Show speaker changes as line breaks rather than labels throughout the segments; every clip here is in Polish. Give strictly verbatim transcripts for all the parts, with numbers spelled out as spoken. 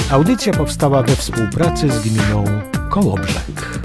Audycja powstała we współpracy z gminą Kołobrzeg.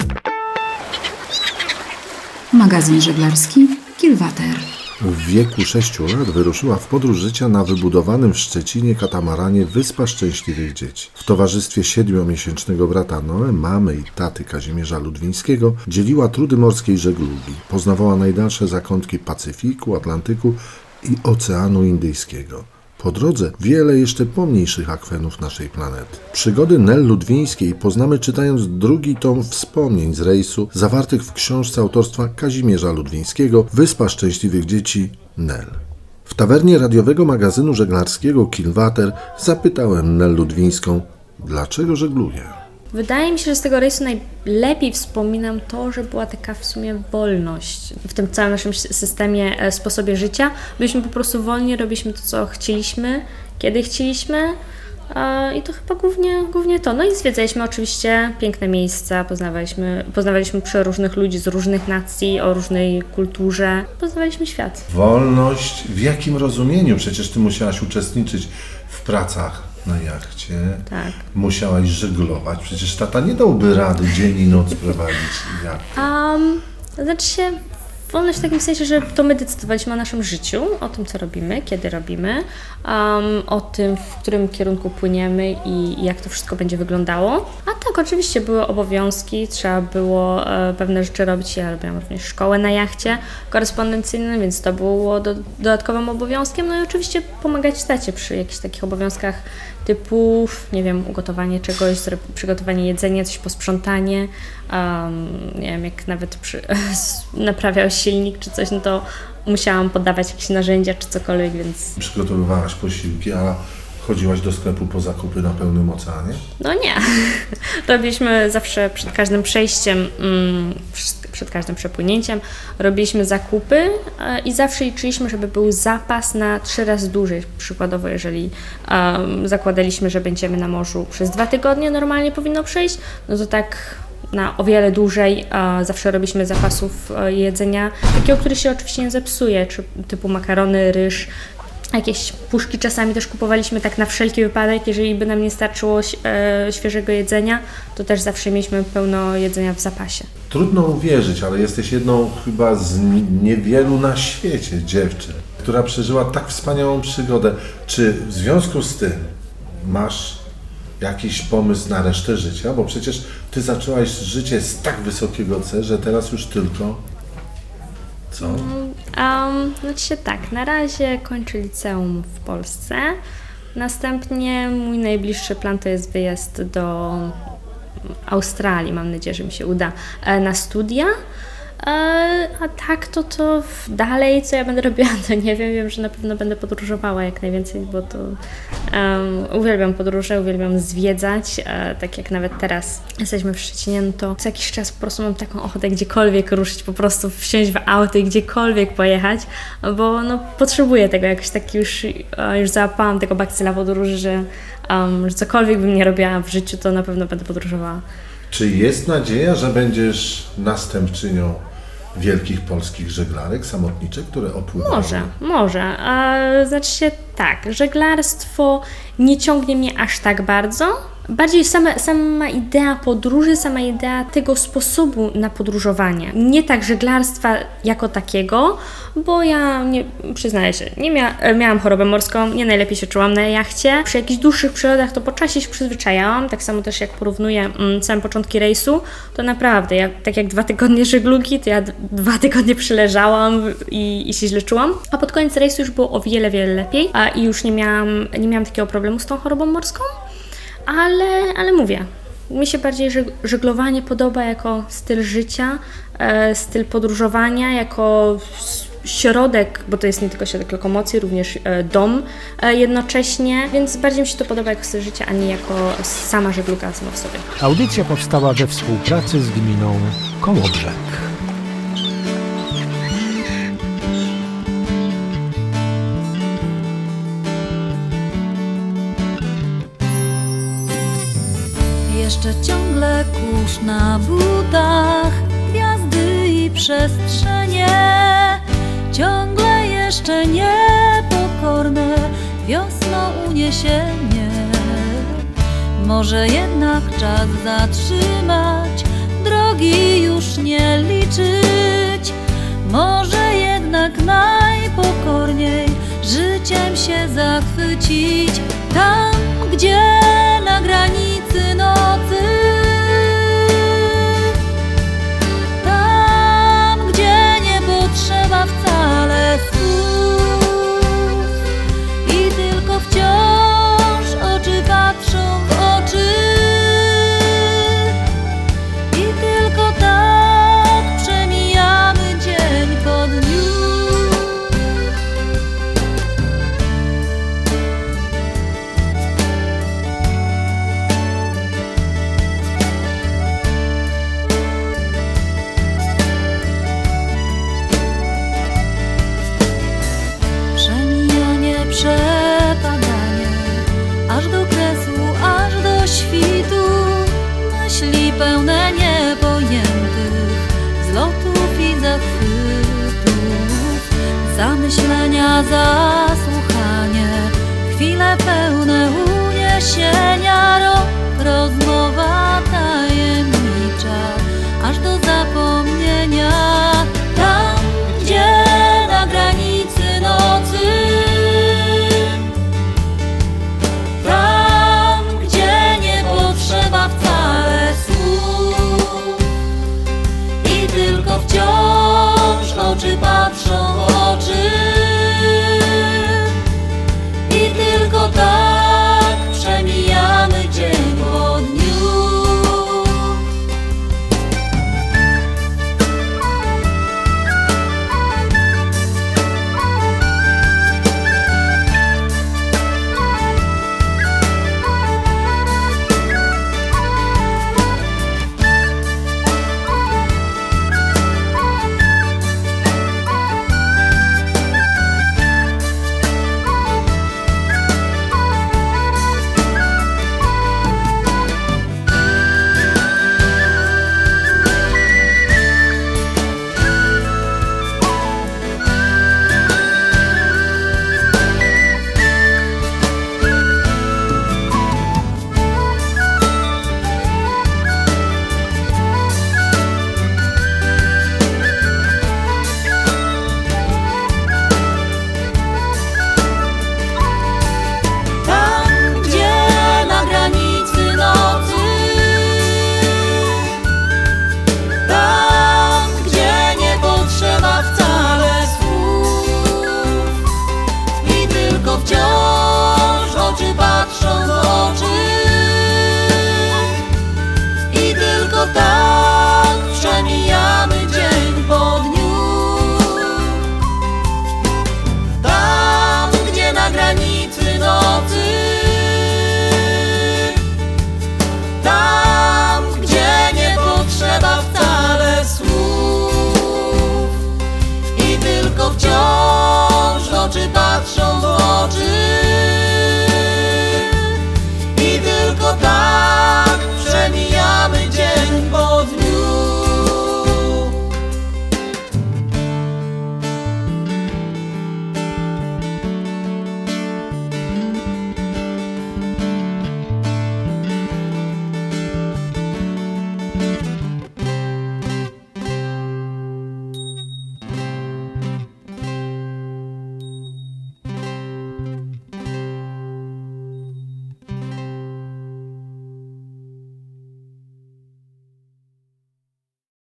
Magazyn żeglarski Kilwater.
W wieku sześciu lat wyruszyła w podróż życia na wybudowanym w Szczecinie katamaranie Wyspa Szczęśliwych Dzieci. W towarzystwie siedmiomiesięcznego brata Noe, mamy i taty Kazimierza Ludwińskiego dzieliła trudy morskiej żeglugi. Poznawała najdalsze zakątki Pacyfiku, Atlantyku i Oceanu Indyjskiego. Po drodze wiele jeszcze pomniejszych akwenów naszej planety. Przygody Nel Ludwińskiej poznamy czytając drugi tom wspomnień z rejsu zawartych w książce autorstwa Kazimierza Ludwińskiego Wyspa Szczęśliwych Dzieci Nel. W tawernie radiowego magazynu żeglarskiego Kilwater zapytałem Nel Ludwińską, dlaczego żegluje.
Wydaje mi się, że z tego rejsu najlepiej wspominam to, że była taka w sumie wolność w tym całym naszym systemie, sposobie życia. Byliśmy po prostu wolni, robiliśmy to, co chcieliśmy, kiedy chcieliśmy i to chyba głównie, głównie to. No i zwiedzaliśmy oczywiście piękne miejsca, poznawaliśmy, poznawaliśmy przeróżnych ludzi z różnych nacji, o różnej kulturze, poznawaliśmy świat.
Wolność w jakim rozumieniu? Przecież ty musiałaś uczestniczyć w pracach na jachcie,
tak.
Musiałaś żeglować. Przecież tata nie dałby rady dzień i noc prowadzić jachty.
Um, znaczy się, wolność w takim sensie, że to my decydowaliśmy o naszym życiu, o tym, co robimy, kiedy robimy, um, o tym, w którym kierunku płyniemy i, i jak to wszystko będzie wyglądało. A tak, oczywiście były obowiązki, trzeba było e, pewne rzeczy robić. Ja robiłam również szkołę na jachcie korespondencyjnym, więc to było do, dodatkowym obowiązkiem. No i oczywiście pomagać tacie przy jakichś takich obowiązkach typu, nie wiem, ugotowanie czegoś, przygotowanie jedzenia, coś posprzątanie, um, nie wiem, jak nawet przy, naprawiał silnik czy coś, no to musiałam podawać jakieś narzędzia czy cokolwiek, więc...
Przygotowywałaś posiłki, a chodziłaś do sklepu po zakupy na pełnym oceanie?
No nie. Robiliśmy zawsze przed każdym przejściem, mm, przed każdym przepłynięciem, robiliśmy zakupy i zawsze liczyliśmy, żeby był zapas na trzy razy dłużej. Przykładowo, jeżeli um, zakładaliśmy, że będziemy na morzu przez dwa tygodnie, normalnie powinno przejść, no to tak na o wiele dłużej a, zawsze robiliśmy zapasów a, jedzenia, takiego, który się oczywiście nie zepsuje, czy typu makarony, ryż. Jakieś puszki czasami też kupowaliśmy tak na wszelki wypadek, jeżeli by nam nie starczyło e, świeżego jedzenia, to też zawsze mieliśmy pełno jedzenia w zapasie.
Trudno uwierzyć, ale jesteś jedną chyba z niewielu na świecie dziewczyn, która przeżyła tak wspaniałą przygodę. Czy w związku z tym masz jakiś pomysł na resztę życia? Bo przecież ty zaczęłaś życie z tak wysokiego C, że teraz już tylko... Co?
Um, znaczy się tak, na razie kończę liceum w Polsce, następnie mój najbliższy plan to jest wyjazd do Australii, mam nadzieję, że mi się uda, na studia. A tak to to dalej, co ja będę robiła, to nie wiem, wiem, że na pewno będę podróżowała jak najwięcej, bo to um, uwielbiam podróże, uwielbiam zwiedzać, e, tak jak nawet teraz jesteśmy w Szczecinie, no to co jakiś czas po prostu mam taką ochotę gdziekolwiek ruszyć, po prostu wsiąść w auto i gdziekolwiek pojechać, bo no potrzebuję tego, jakoś tak już, już załapałam tego bakcyla podróży, że, um, że cokolwiek bym nie robiła w życiu, to na pewno będę podróżowała.
Czy jest nadzieja, że będziesz następczynią wielkich polskich żeglarek samotniczych, które opływały?
Może, może. A, znaczy się tak, żeglarstwo nie ciągnie mnie aż tak bardzo. Bardziej sama, sama idea podróży, sama idea tego sposobu na podróżowanie. Nie tak żeglarstwa jako takiego, bo ja, nie, przyznaję się, nie mia, miałam chorobę morską, nie najlepiej się czułam na jachcie. Przy jakichś dłuższych przygodach to po czasie się przyzwyczajałam, tak samo też jak porównuję mm, same początki rejsu, to naprawdę, ja, tak jak dwa tygodnie żeglugi, to ja d- dwa tygodnie przyleżałam i, i się źle czułam, a pod koniec rejsu już było o wiele, wiele lepiej a, i już nie miałam, nie miałam takiego problemu z tą chorobą morską. Ale, ale mówię, mi się bardziej żeglowanie podoba jako styl życia, e, styl podróżowania, jako środek, bo to jest nie tylko środek lokomocji, również e, dom e, jednocześnie, więc bardziej mi się to podoba jako styl życia, a nie jako sama żegluga sama w sobie.
Audycja powstała we współpracy z gminą Kołobrzeg.
Jeszcze ciągle kurz na butach, gwiazdy i przestrzenie, ciągle jeszcze niepokorne wiosną uniesienie. Może jednak czas zatrzymać, drogi już nie liczyć. Może jednak najpokorniej życiem się zachwycić. Tam, gdzie na granicy nocy, tam, gdzie nie potrzeba wcale słów i tylko wciąż oczy patrzą w oczy. I tylko tak przemijamy dzień po dniu. Przemijanie, przepadanie, aż do kresu, aż do świtu. Myśli pełne niepojętych zlotów i zachwytów. Zamyślenia, zasłuchanie, chwile pełne uniesienia.